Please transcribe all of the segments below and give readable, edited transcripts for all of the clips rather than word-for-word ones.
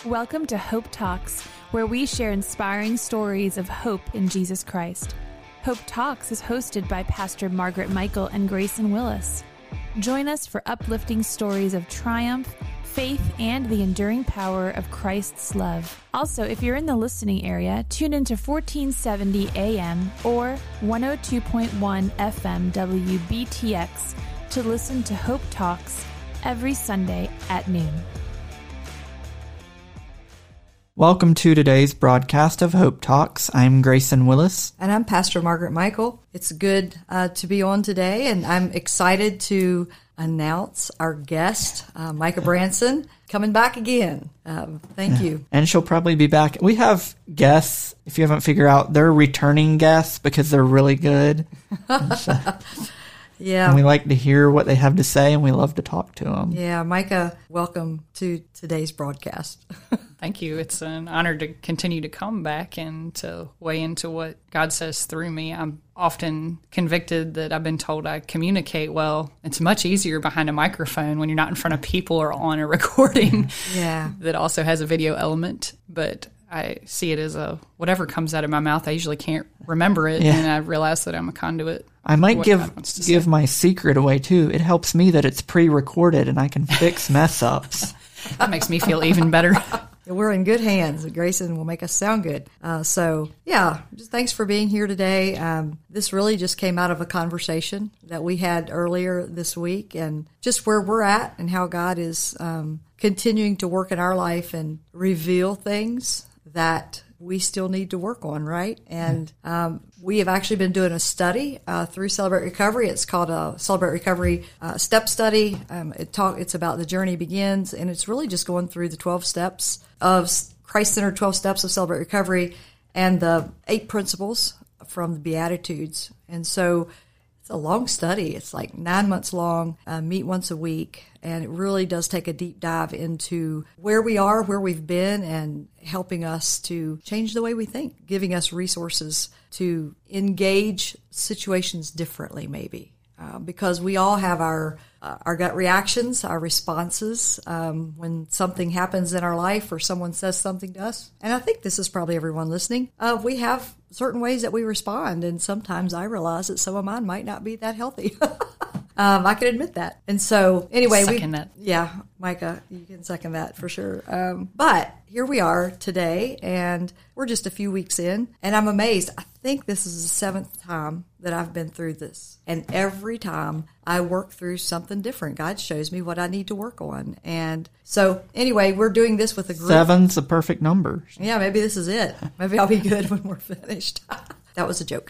Welcome to Hope Talks, where we share inspiring stories of hope in Jesus Christ. Hope Talks is hosted by Pastor Margaret Michael and Grayson Willis. Join us for uplifting stories of triumph, faith, and the enduring power of Christ's love. Also, if you're in the listening area, tune into 1470 AM or 102.1 FM WBTX to listen to Hope Talks every Sunday at noon. Welcome to today's broadcast of Hope Talks. I'm Grayson Willis. And I'm Pastor Margaret Michael. It's good to be on today, and I'm excited to announce our guest, Micah Branson, coming back again. Thank you. And she'll probably be back. We have guests, if you haven't figured out, they're returning guests because they're really good. Yeah. And we like to hear what they have to say, and we love to talk to them. Yeah, Micah, welcome to today's broadcast. Thank you. It's an honor to continue to come back and to weigh into what God says through me. I'm often convicted that I've been told I communicate well. It's much easier behind a microphone when you're not in front of people or on a recording that also has a video element. But I see it as whatever comes out of my mouth, I usually can't remember it, and I realize that I'm a conduit. I might give my secret away, too. It helps me that it's pre-recorded and I can fix mess-ups. That makes me feel even better. We're in good hands. Grayson will make us sound good. Just thanks for being here today. This really just came out of a conversation that we had earlier this week, and just where we're at and how God is continuing to work in our life and reveal things that we still need to work on, right? And we have actually been doing a study through Celebrate Recovery. It's called a Celebrate Recovery Step Study. It's about the journey begins, and it's really just going through the 12 steps of Christ-centered 12 steps of Celebrate Recovery and the 8 principles from the Beatitudes. And so it's a long study. It's like 9 months long, meet once a week, and it really does take a deep dive into where we are, where we've been, and helping us to change the way we think, giving us resources to engage situations differently maybe. Because we all have our gut reactions, our responses when something happens in our life or someone says something to us. And I think this is probably everyone listening. We have certain ways that we respond, and sometimes I realize that some of mine might not be that healthy. I can admit that. And so, anyway, that. Yeah, Micah, you can second that for sure. But here we are today, and we're just a few weeks in, and I'm amazed. I think this is the 7th time that I've been through this, and every time I work through something different. God shows me what I need to work on. And so, anyway, we're doing this with a group. 7's a perfect number. Yeah, maybe this is it. Maybe I'll be good when we're finished. That was a joke.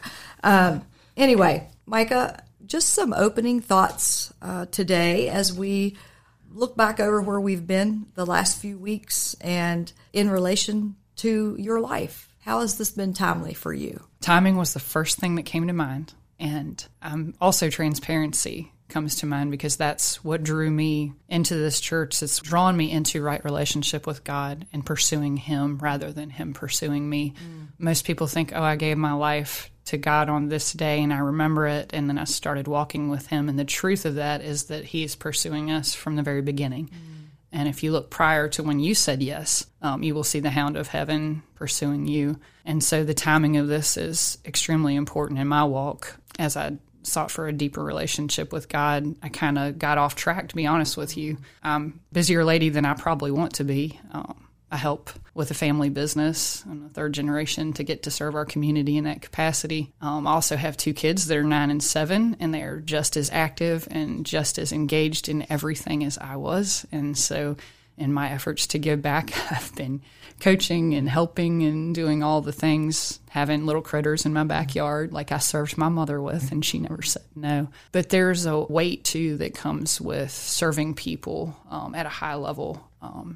Anyway, Micah, just some opening thoughts today as we look back over where we've been the last few weeks and in relation to your life. How has this been timely for you? Timing was the first thing that came to mind. And also transparency comes to mind because that's what drew me into this church. It's drawn me into right relationship with God and pursuing Him rather than Him pursuing me. Most people think, I gave my life to God on this day and I remember it, and then I started walking with Him. And the truth of that is that He's pursuing us from the very beginning. And if you look prior to when you said yes, you will see the hound of heaven pursuing you. And so the timing of this is extremely important in my walk. As I sought for a deeper relationship with God, I kind of got off track, to be honest with you. I'm a busier lady than I probably want to be. I help with a family business. I'm a 3rd generation to get to serve our community in that capacity. I also have 2 kids that are 9 and 7, and they're just as active and just as engaged in everything as I was. And so in my efforts to give back, I've been coaching and helping and doing all the things, having little critters in my backyard like I served my mother with, and she never said no. But there's a weight, too, that comes with serving people at a high level.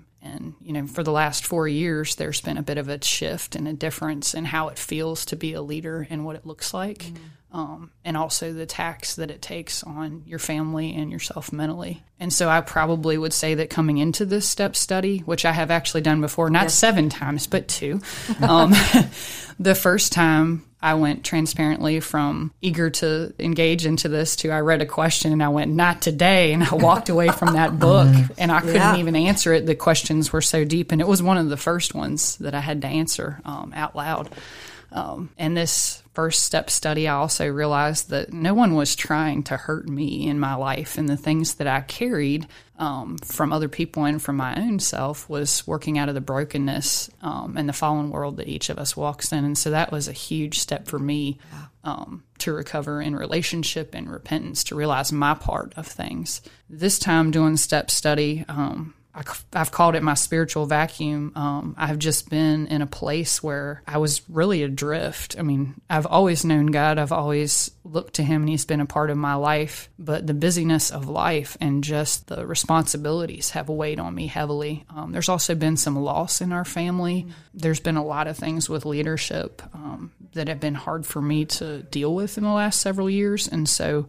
And, for the last 4 years, there's been a bit of a shift and a difference in how it feels to be a leader and what it looks like. and also the tax that it takes on your family and yourself mentally. And so I probably would say that coming into this step study, which I have actually done before, not 7 times, but 2, the first time I went transparently from eager to engage into this to I read a question and I went, not today. And I walked away from that book and I couldn't even answer it. The questions were so deep. And it was one of the first ones that I had to answer out loud. And this first step study, I also realized that no one was trying to hurt me in my life, and the things that I carried from other people and from my own self was working out of the brokenness and the fallen world that each of us walks in. And so that was a huge step for me to recover in relationship and repentance, to realize my part of things. This time doing step study, I've called it my spiritual vacuum. I've just been in a place where I was really adrift. I mean, I've always known God. I've always looked to him, and he's been a part of my life. But the busyness of life and just the responsibilities have weighed on me heavily. There's also been some loss in our family. There's been a lot of things with leadership that have been hard for me to deal with in the last several years. And so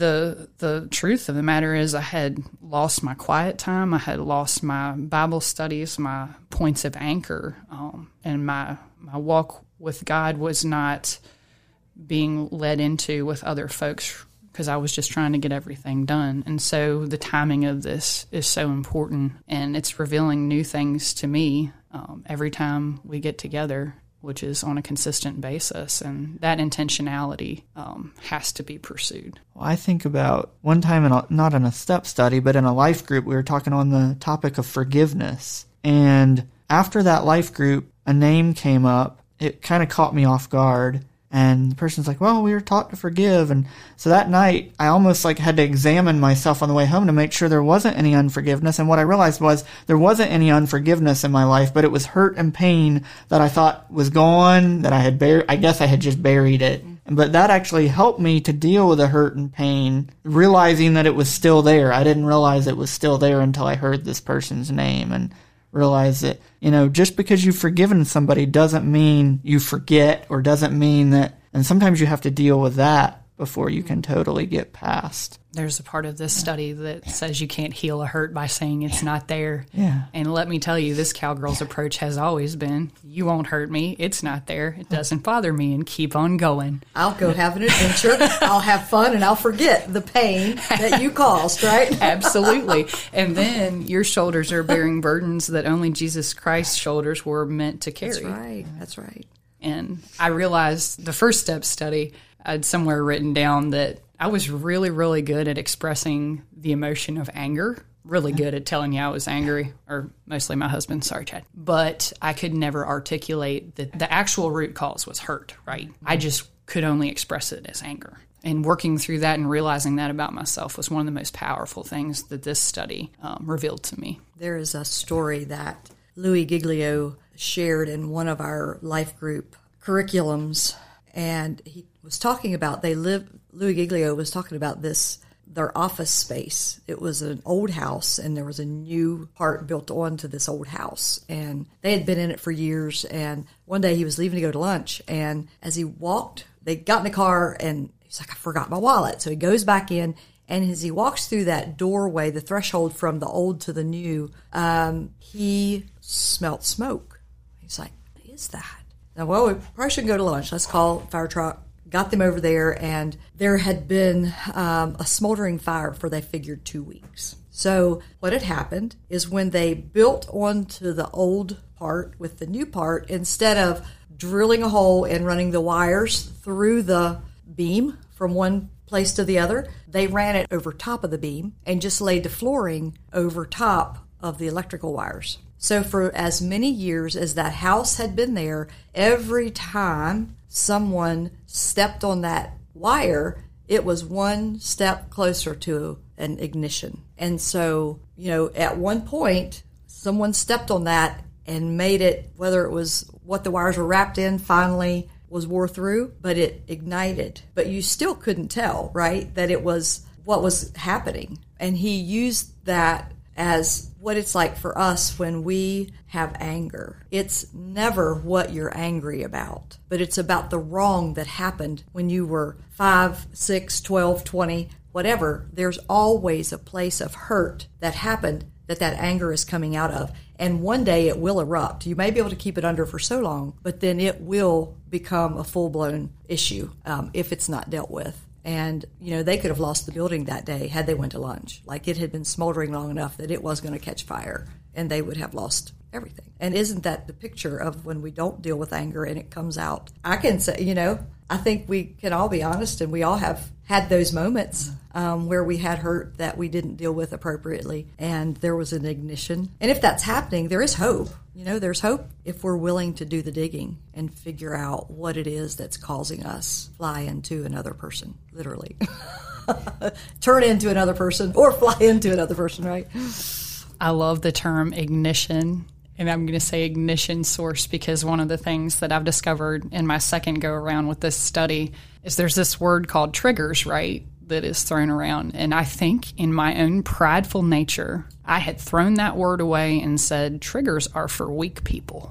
the truth of the matter is I had lost my quiet time. I had lost my Bible studies, my points of anchor, and my walk with God was not being led into with other folks because I was just trying to get everything done. And so the timing of this is so important, and it's revealing new things to me every time we get together, which is on a consistent basis, and that intentionality has to be pursued. Well, I think about one time, not in a step study, but in a life group, we were talking on the topic of forgiveness. And after that life group, a name came up. It kind of caught me off guard. And the person's like, well, we were taught to forgive. And so that night, I almost had to examine myself on the way home to make sure there wasn't any unforgiveness. And what I realized was there wasn't any unforgiveness in my life, but it was hurt and pain that I thought was gone, that I had I guess I had just buried it. But that actually helped me to deal with the hurt and pain, realizing that it was still there. I didn't realize it was still there until I heard this person's name and realize that, just because you've forgiven somebody doesn't mean you forget, or doesn't mean that, and sometimes you have to deal with that before you can totally get past. There's a part of this study that says you can't heal a hurt by saying it's not there. Yeah. And let me tell you, this cowgirl's approach has always been, you won't hurt me. It's not there. It doesn't bother me, and keep on going. I'll go have an adventure. I'll have fun, and I'll forget the pain that you caused, right? Absolutely. And then your shoulders are bearing burdens that only Jesus Christ's shoulders were meant to carry. That's right. That's right. And I realized the first step study, I'd somewhere written down that I was really, really good at expressing the emotion of anger, really good at telling you I was angry, or mostly my husband, sorry, Chad. But I could never articulate that the actual root cause was hurt, right? I just could only express it as anger. And working through that and realizing that about myself was one of the most powerful things that this study revealed to me. There is a story that Louis Giglio shared in one of our life group curriculums, and he was talking about, Louis Giglio was talking about their office space. It was an old house, and there was a new part built onto this old house, and they had been in it for years. And one day he was leaving to go to lunch, and as he walked, they got in the car, and he's like, I forgot my wallet. So he goes back in, and as he walks through that doorway, the threshold from the old to the new, he smelt smoke. He's like, what is that? Now, well, we probably shouldn't go to lunch. Let's call a fire truck. Got them over there, and there had been a smoldering fire for, they figured, 2 weeks. So what had happened is when they built onto the old part with the new part, instead of drilling a hole and running the wires through the beam from one place to the other, they ran it over top of the beam and just laid the flooring over top of the electrical wires. So for as many years as that house had been there, every time someone stepped on that wire, it was one step closer to an ignition. And so, at one point, someone stepped on that and made it, whether it was what the wires were wrapped in finally was wore through, but it ignited. But you still couldn't tell, right, that it was what was happening. And he used that as what it's like for us when we have anger. It's never what you're angry about, but it's about the wrong that happened when you were 5, 6, 12, 20, whatever. There's always a place of hurt that happened that anger is coming out of. And one day it will erupt. You may be able to keep it under for so long, but then it will become a full-blown issue if it's not dealt with. And, they could have lost the building that day had they went to lunch. Like, it had been smoldering long enough that it was going to catch fire, and they would have lost everything. And isn't that the picture of when we don't deal with anger and it comes out? I can say, I think we can all be honest, and we all have had those moments where we had hurt that we didn't deal with appropriately, and there was an ignition. And if that's happening, there is hope. There's hope if we're willing to do the digging and figure out what it is that's causing us fly into another person, literally. Turn into another person or fly into another person, right? I love the term ignition. And I'm going to say ignition source because one of the things that I've discovered in my second go around with this study is there's this word called triggers, right, that is thrown around. And I think in my own prideful nature, I had thrown that word away and said triggers are for weak people.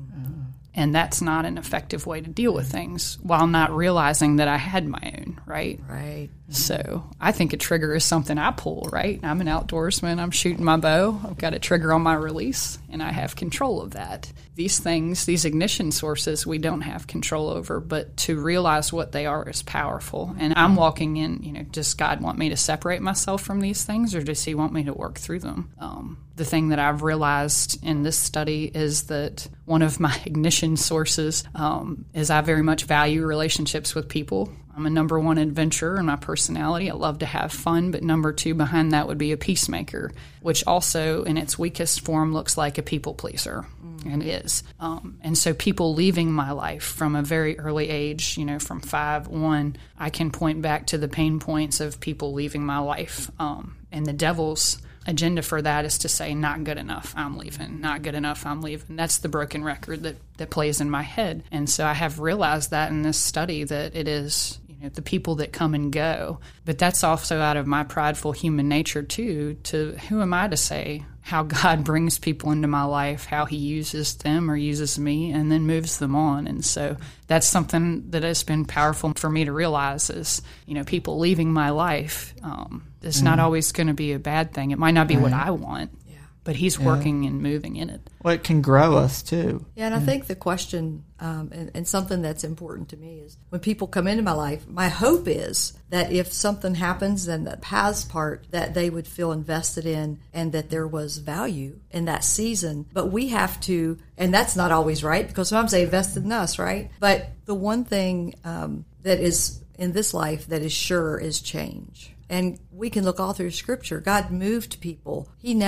And that's not an effective way to deal with things while not realizing that I had my own, right? Right. So I think a trigger is something I pull, right? I'm an outdoorsman. I'm shooting my bow. I've got a trigger on my release, and I have control of that. These things, these ignition sources, we don't have control over, but to realize what they are is powerful. And I'm walking in, does God want me to separate myself from these things, or does he want me to work through them? The thing that I've realized in this study is that one of my ignition sources is I very much value relationships with people. I'm a number one adventurer in my personality. I love to have fun, but number two behind that would be a peacemaker, which also in its weakest form looks like a people pleaser, and is. And so people leaving my life from a very early age, from 5-1, I can point back to the pain points of people leaving my life. And the devil's agenda for that is to say, not good enough, I'm leaving, not good enough, I'm leaving. That's the broken record that plays in my head. And so I have realized that in this study that it is the people that come and go. But that's also out of my prideful human nature too, to who am I to say how God brings people into my life, how he uses them or uses me and then moves them on. And so that's something that has been powerful for me to realize is, people leaving my life is not always going to be a bad thing. It might not be what I want, but he's working and moving in it. Well, it can grow us too. Yeah, and I think the question, and something that's important to me is when people come into my life, my hope is that if something happens and that past part, that they would feel invested in and that there was value in that season. But we have to, and that's not always right because sometimes they invested in us, right? But the one thing that is in this life that is sure is change. And we can look all through Scripture. God moved people.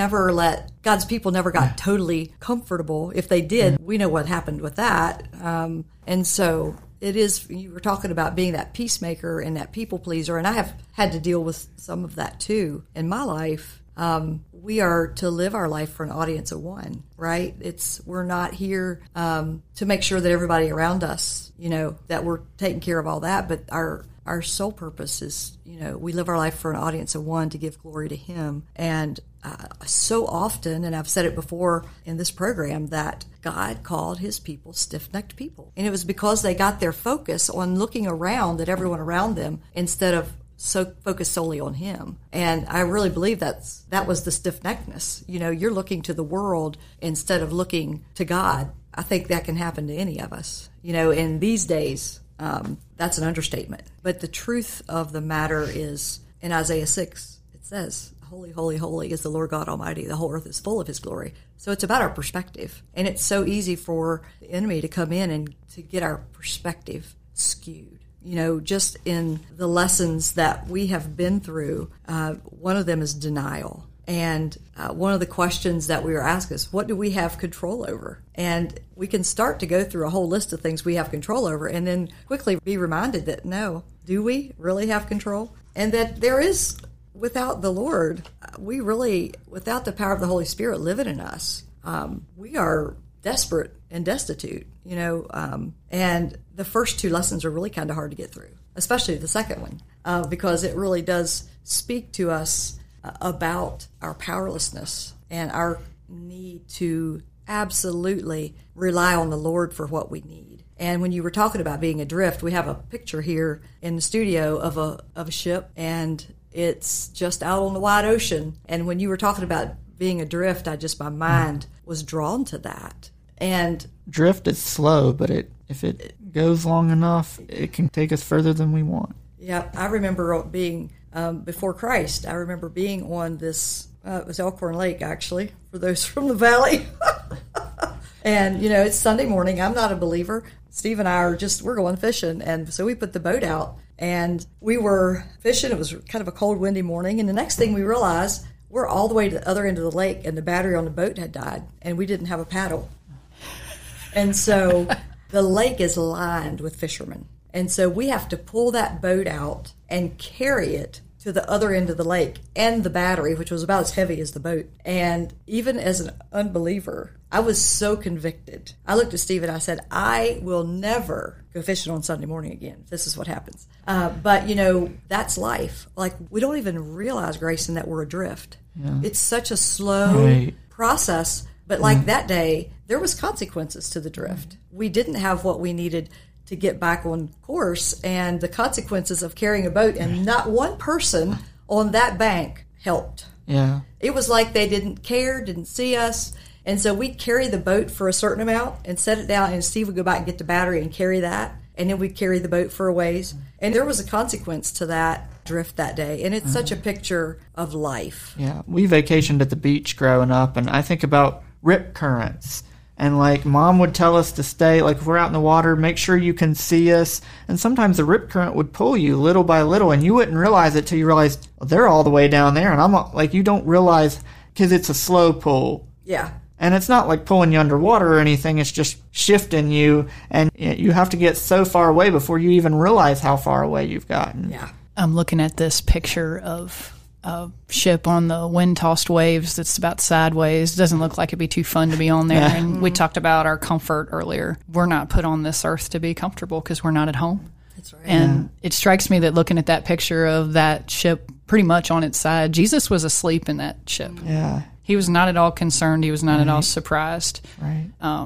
God's people never got totally comfortable. If they did, we know what happened with that. And so it is, you were talking about being that peacemaker and that people pleaser, and I have had to deal with some of that too in my life. We are to live our life for an audience of one, right? We're not here to make sure that everybody around us, that we're taking care of all that, but our sole purpose is, we live our life for an audience of one to give glory to him. And so often, and I've said it before in this program, that God called his people stiff-necked people. And it was because they got their focus on looking around at everyone around them instead of so focused solely on him. And I really believe that was the stiff-neckedness. You're looking to the world instead of looking to God. I think that can happen to any of us. In these days, that's an understatement. But the truth of the matter is, in Isaiah 6, it says, "Holy, holy, holy is the Lord God Almighty. The whole earth is full of his glory." So it's about our perspective. And it's so easy for the enemy to come in and to get our perspective skewed. Just in the lessons that we have been through, one of them is denial. And one of the questions that we were asked is, what do we have control over? And we can start to go through a whole list of things we have control over and then quickly be reminded that, no, do we really have control? And that there is, without the Lord, without the power of the Holy Spirit living in us, we are desperate and destitute, and the first two lessons are really kind of hard to get through, especially the second one, because it really does speak to us about our powerlessness and our need to absolutely rely on the Lord for what we need. And when you were talking about being adrift, we have a picture here in the studio of a ship, and it's just out on the wide ocean. And when you were talking about being adrift, my mind was drawn to that. And drift is slow, but if it goes long enough, it can take us further than we want. Yeah, I remember being, before Christ, I remember being on this, it was Elkhorn Lake, actually, for those from the valley. And, it's Sunday morning. I'm not a believer. Steve and I we're going fishing. And so we put the boat out, and we were fishing. It was kind of a cold, windy morning. And the next thing we realized, we're all the way to the other end of the lake, and the battery on the boat had died, and we didn't have a paddle. And so the lake is lined with fishermen. And so we have to pull that boat out and carry it to the other end of the lake, and the battery, which was about as heavy as the boat. And even as an unbeliever, I was so convicted. I looked at Steve and I said, I will never go fishing on Sunday morning again. This is what happens. But, that's life. Like, we don't even realize, Grayson, that we're adrift. Yeah. It's such a slow process. But like that day, there was consequences to the drift. We didn't have what we needed to get back on course, and the consequences of carrying a boat, and not one person on that bank helped. Yeah. It was like they didn't care, didn't see us. And so we'd carry the boat for a certain amount and set it down, and Steve would go back and get the battery and carry that, and then we'd carry the boat for a ways. And there was a consequence to that drift that day, and it's such a picture of life. Yeah. We vacationed at the beach growing up, and I think about rip currents. And like Mom would tell us to stay, like if we're out in the water, make sure you can see us. And sometimes the rip current would pull you little by little, and you wouldn't realize it till you realized, well, they're all the way down there. And I'm like, you don't realize, because it's a slow pull. Yeah. And it's not like pulling you underwater or anything. It's just shifting you, and you have to get so far away before you even realize how far away you've gotten. Yeah. I'm looking at this picture of a ship on the wind-tossed waves that's about sideways. Doesn't look like it'd be too fun to be on there. Yeah. And we talked about our comfort earlier. We're not put on this earth to be comfortable because we're not at home. That's right. And it strikes me that looking at that picture of that ship pretty much on its side, Jesus was asleep in that ship. Yeah. He was not at all concerned. He was not at all surprised. Right.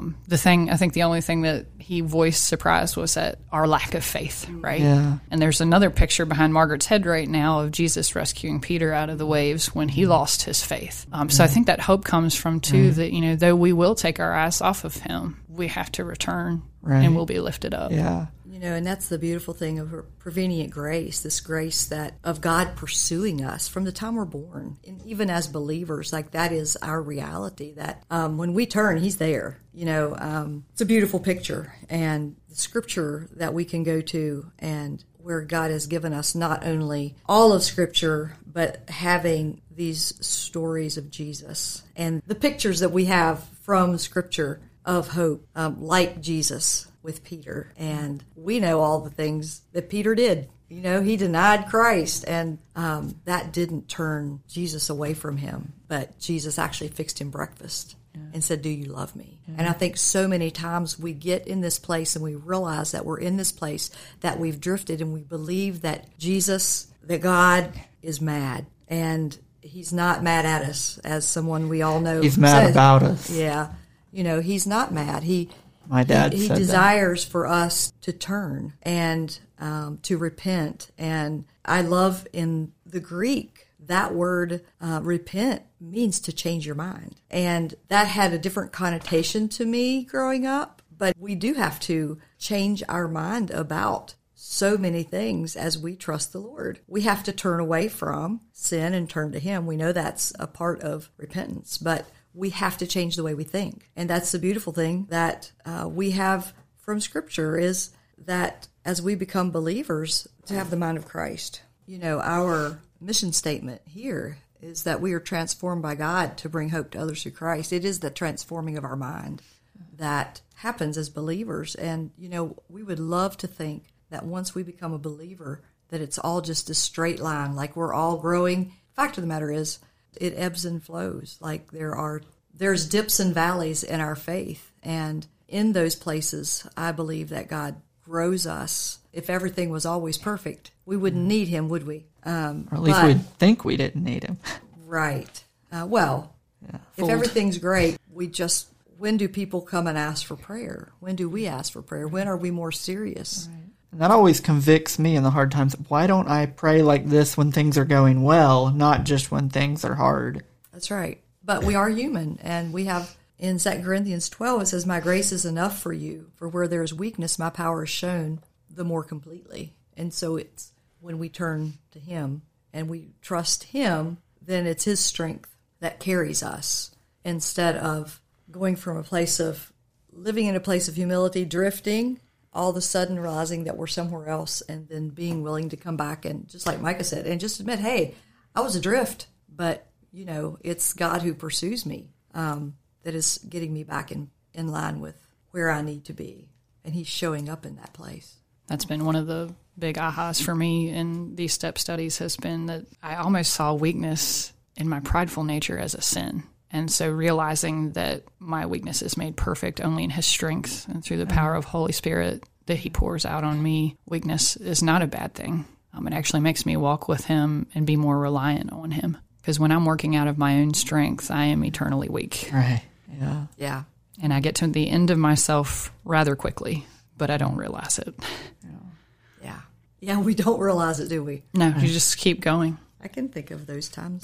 The only thing that he voiced surprise was at our lack of faith, right? Yeah. And there's another picture behind Margaret's head right now of Jesus rescuing Peter out of the waves when he lost his faith. So I think that hope comes from, too, that, though we will take our eyes off of him, we have to return and we'll be lifted up. Yeah. And that's the beautiful thing of prevenient grace, this grace that of God pursuing us from the time we're born. And even as believers, like that is our reality, that when we turn, he's there. It's a beautiful picture, and the scripture that we can go to, and where God has given us not only all of scripture, but having these stories of Jesus and the pictures that we have from scripture of hope, like Jesus with Peter. And we know all the things that Peter did. He denied Christ, and that didn't turn Jesus away from him, but Jesus actually fixed him breakfast and said, do you love me? And I think so many times we get in this place and we realize that we're in this place, that we've drifted, and we believe that that God is mad, and he's not mad at us, as someone we all know He's mad about us. Yeah. He's not mad. My dad he said desires for us to turn and to repent. And I love in the Greek, that word repent means to change your mind. And that had a different connotation to me growing up. But we do have to change our mind about so many things as we trust the Lord. We have to turn away from sin and turn to him. We know that's a part of repentance, but we have to change the way we think. And that's the beautiful thing that we have from Scripture, is that as we become believers, to have the mind of Christ. Our mission statement here is that we are transformed by God to bring hope to others through Christ. It is the transforming of our mind that happens as believers. And, we would love to think that once we become a believer, that it's all just a straight line, like we're all growing. Fact of the matter is, it ebbs and flows. Like there's dips and valleys in our faith. And in those places, I believe that God grows us. If everything was always perfect, we wouldn't need him, would we? Or at least we'd think we didn't need him. Right. If everything's great, when do people come and ask for prayer? When do we ask for prayer? When are we more serious? Right. And that always convicts me in the hard times. Why don't I pray like this when things are going well, not just when things are hard? That's right. But we are human, and we have, in 2 Corinthians 12, it says, my grace is enough for you, for where there is weakness, my power is shown the more completely. And so it's when we turn to him and we trust him, then it's his strength that carries us, instead of going from a place of living in a place of humility, drifting, all of a sudden realizing that we're somewhere else, and then being willing to come back and, just like Micah said, and just admit, hey, I was adrift, but, it's God who pursues me, that is getting me back in line with where I need to be, and he's showing up in that place. That's been one of the big ahas for me in these step studies, has been that I almost saw weakness in my prideful nature as a sin. And so realizing that my weakness is made perfect only in his strength and through the power of Holy Spirit that he pours out on me, weakness is not a bad thing. It actually makes me walk with him and be more reliant on him. Because when I'm working out of my own strength, I am eternally weak. Right. Yeah. Yeah. And I get to the end of myself rather quickly, but I don't realize it. Yeah. Yeah, we don't realize it, do we? No, you just keep going. I can think of those times.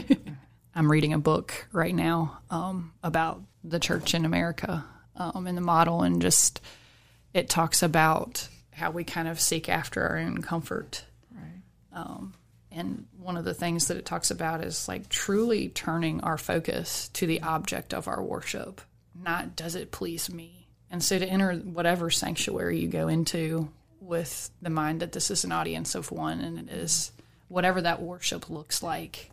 I'm reading a book right now about the church in America and the model, and just it talks about how we kind of seek after our own comfort. Right. And one of the things that it talks about is like truly turning our focus to the object of our worship, not does it please me. And so to enter whatever sanctuary you go into with the mind that this is an audience of one, and it is whatever that worship looks like,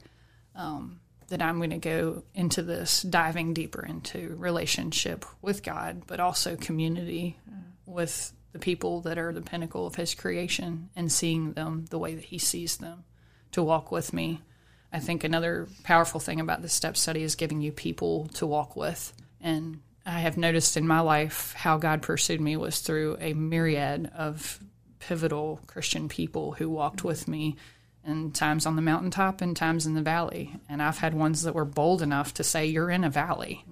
that I'm going to go into this diving deeper into relationship with God, but also community with the people that are the pinnacle of his creation, and seeing them the way that he sees them, to walk with me. I think another powerful thing about this step study is giving you people to walk with. And I have noticed in my life how God pursued me was through a myriad of pivotal Christian people who walked with me, and times on the mountaintop and times in the valley. And I've had ones that were bold enough to say, you're in a valley,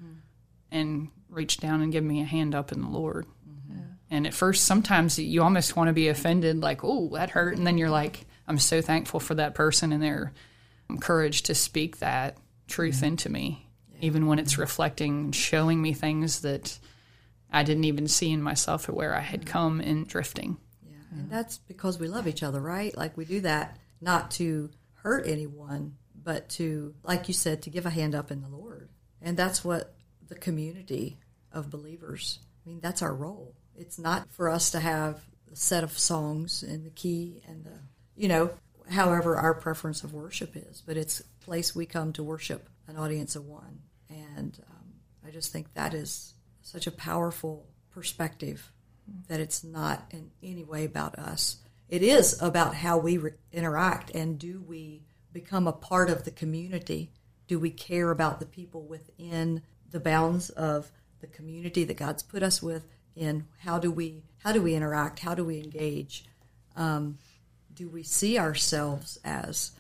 and reach down and give me a hand up in the Lord. And at first, sometimes you almost want to be offended, like, oh, that hurt. And then you're like, I'm so thankful for that person and their courage to speak that truth into me, even when it's reflecting and showing me things that I didn't even see in myself, or where I had come in drifting. Yeah, and that's because we love each other, right? Like, we do that not to hurt anyone, but to, like you said, to give a hand up in the Lord. And that's what the community of believers, that's our role. It's not for us to have a set of songs and the key and the, however our preference of worship is, but it's a place we come to worship an audience of one. And I just think that is such a powerful perspective, that it's not in any way about us. It is about how we interact, and do we become a part of the community? Do we care about the people within the bounds of the community that God's put us with? And how do we interact? How do we engage? Do we see ourselves as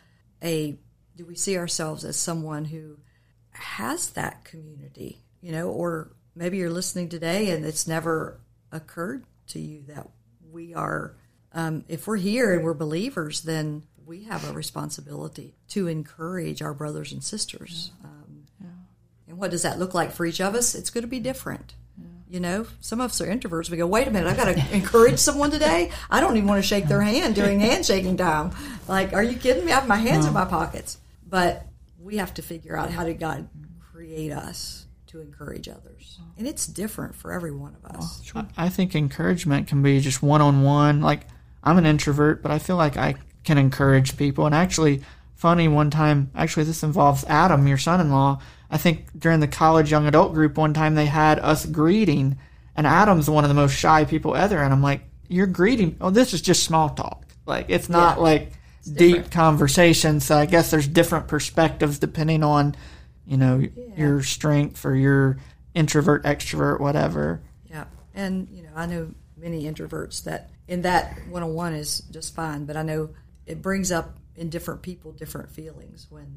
someone who has that community? Or maybe you're listening today and it's never occurred to you that we are, if we're here and we're believers, then we have a responsibility to encourage our brothers and sisters. And what does that look like for each of us? It's going to be different. Some of us are introverts. We go, wait a minute, I've got to encourage someone today? I don't even want to shake their hand during handshaking time. Like, are you kidding me? I have my hands in my pockets. But we have to figure out, how did God create us to encourage others? And it's different for every one of us. I think encouragement can be just one-on-one. Like, I'm an introvert, but I feel like I can encourage people. And actually, funny, one time, this involves Adam, your son-in-law. I think during the college young adult group one time they had us greeting, and Adam's one of the most shy people ever. And I'm like, you're greeting? Oh, this is just small talk. Like, it's not it's deep different conversation. So I guess there's different perspectives depending on, your strength or your introvert, extrovert, whatever. Yeah. And, I know many introverts that in that one-on-one is just fine, but I know it brings up in different people different feelings when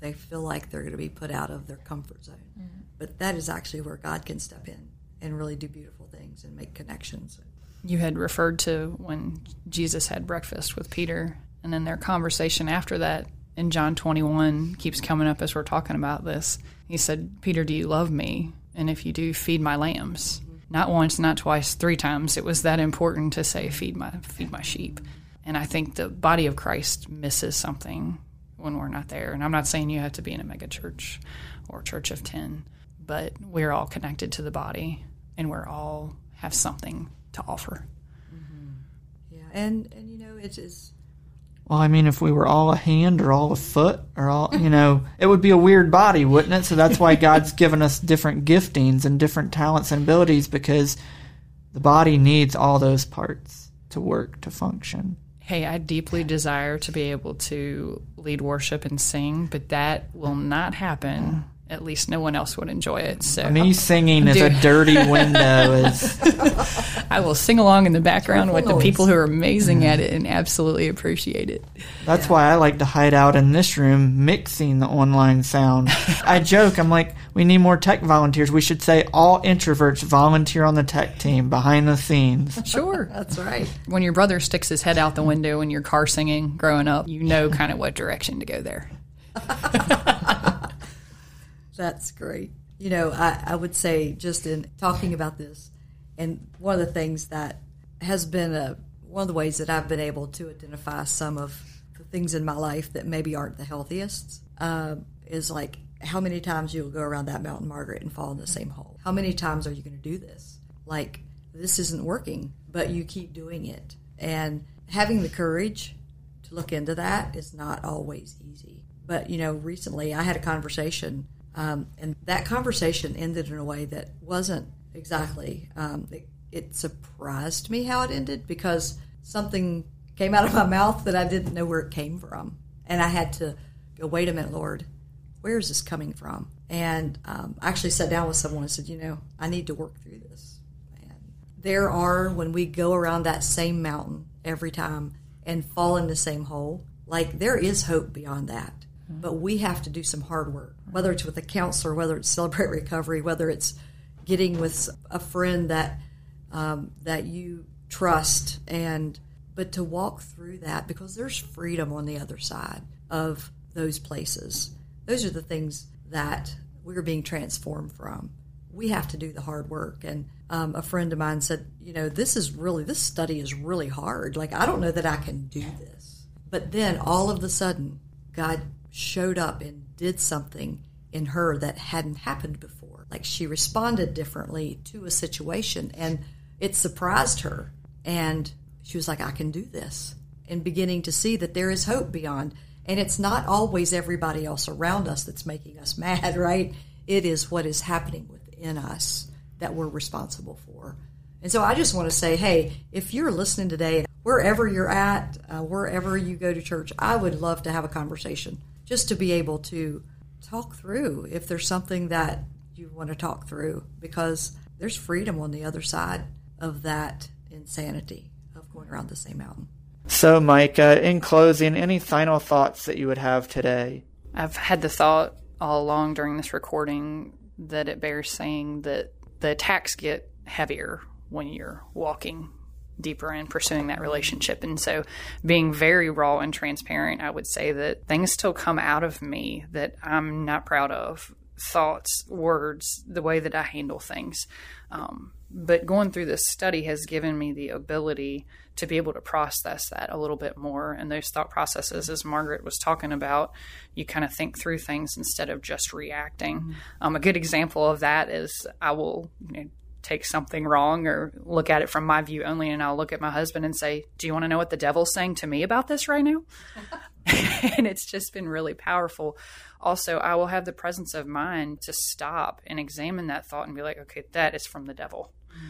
They feel like they're going to be put out of their comfort zone. Mm-hmm. But that is actually where God can step in and really do beautiful things and make connections. You had referred to when Jesus had breakfast with Peter, and then their conversation after that in John 21 keeps coming up as we're talking about this. He said, Peter, do you love me? And if you do, feed my lambs. Mm-hmm. Not once, not twice, 3 times. It was that important to say, feed my sheep. And I think the body of Christ misses something when we're not there. And I'm not saying you have to be in a mega church or church of 10, but we're all connected to the body, and we're all have something to offer. Mm-hmm. Yeah, and you know, it is. Well, I mean, if we were all a hand or all a foot or all, you know, it would be a weird body, wouldn't it? So that's why God's given us different giftings and different talents and abilities, because the body needs all those parts to work, to function. Hey, I deeply desire to be able to lead worship and sing, but that will not happen. At least no one else would enjoy it. So me singing is a dirty window. I will sing along in the background with the people who are amazing at it and absolutely appreciate it. That's why I like to hide out in this room mixing the online sound. I joke, I'm like, we need more tech volunteers. We should say all introverts volunteer on the tech team behind the scenes. Sure. That's right. When your brother sticks his head out the window in your car singing growing up, you know kind of what direction to go there. That's great. You know, I would say, just in talking about this, and one of the things that has been one of the ways that I've been able to identify some of the things in my life that maybe aren't the healthiest is like, how many times you'll go around that mountain, Margaret, and fall in the same hole. How many times are you going to do this? Like, this isn't working, but you keep doing it. And having the courage to look into that is not always easy. But, you know, recently I had a conversation, and that conversation ended in a way that wasn't exactly, it surprised me how it ended, because something came out of my mouth that I didn't know where it came from. And I had to go, wait a minute, Lord, where is this coming from? And I actually sat down with someone and said, you know, I need to work through this. And there are, when we go around that same mountain every time and fall in the same hole, like, there is hope beyond that. But we have to do some hard work, whether it's with a counselor, whether it's Celebrate Recovery, whether it's getting with a friend that that you trust, but to walk through that, because there's freedom on the other side of those places. Those are the things that we're being transformed from. We have to do the hard work. And a friend of mine said, you know, this study is really hard. Like, I don't know that I can do this. But then all of a sudden, God showed up and did something in her that hadn't happened before. Like, she responded differently to a situation, and it surprised her. And she was like, I can do this. And beginning to see that there is hope beyond. And it's not always everybody else around us that's making us mad, right? It is what is happening within us that we're responsible for. And so I just want to say, hey, if you're listening today, wherever you're at, wherever you go to church, I would love to have a conversation, just to be able to talk through if there's something that you want to talk through, because there's freedom on the other side of that insanity of going around the same mountain. So, Micah, in closing, any final thoughts that you would have today? I've had the thought all along during this recording that it bears saying that the attacks get heavier when you're walking deeper and pursuing that relationship. And so, being very raw and transparent, I would say that things still come out of me that I'm not proud of. Thoughts, words, the way that I handle things. But going through this study has given me the ability to be able to process that a little bit more. And those thought processes, as Margaret was talking about, you kind of think through things instead of just reacting. A good example of that is I will take something wrong or look at it from my view only, and I'll look at my husband and say, do you want to know what the devil's saying to me about this right now? And it's just been really powerful. Also, I will have the presence of mind to stop and examine that thought and be like, okay, that is from the devil.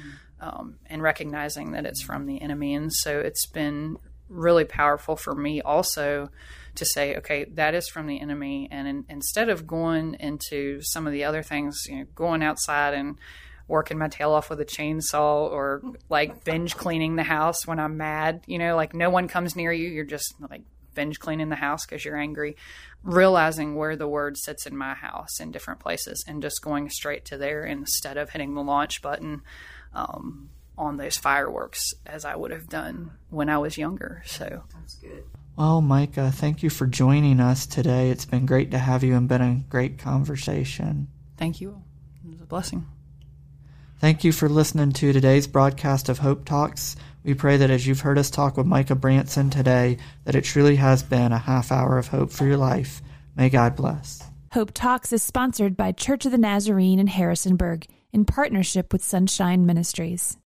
And recognizing that it's from the enemy. And so it's been really powerful for me also to say, okay, that is from the enemy. And instead of going into some of the other things, going outside and working my tail off with a chainsaw, or like binge cleaning the house when I'm mad, like no one comes near you. You're just like binge cleaning the house because you're angry, realizing where the word sits in my house in different places and just going straight to there instead of hitting the launch button on those fireworks as I would have done when I was younger. So That's good. Well, Micah, thank you for joining us today. It's been great to have you and been a great conversation. thank you. It was a blessing. Thank you for listening to today's broadcast of Hope Talks. We pray that as you've heard us talk with Micah Branson today, that it truly has been a half hour of hope for your life. May God bless. Hope Talks is sponsored by Church of the Nazarene in Harrisonburg in partnership with Sunshine Ministries.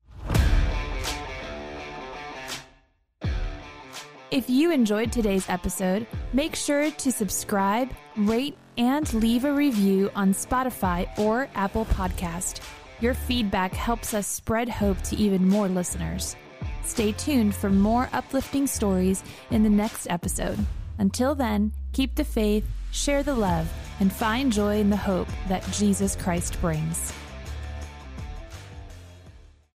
If you enjoyed today's episode, make sure to subscribe, rate, and leave a review on Spotify or Apple Podcast. Your feedback helps us spread hope to even more listeners. Stay tuned for more uplifting stories in the next episode. Until then, keep the faith, share the love, and find joy in the hope that Jesus Christ brings.